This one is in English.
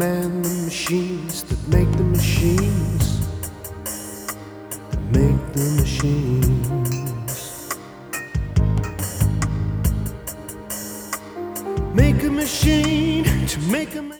man the machines that make the machines, make the machines. Make a machine to make a machine.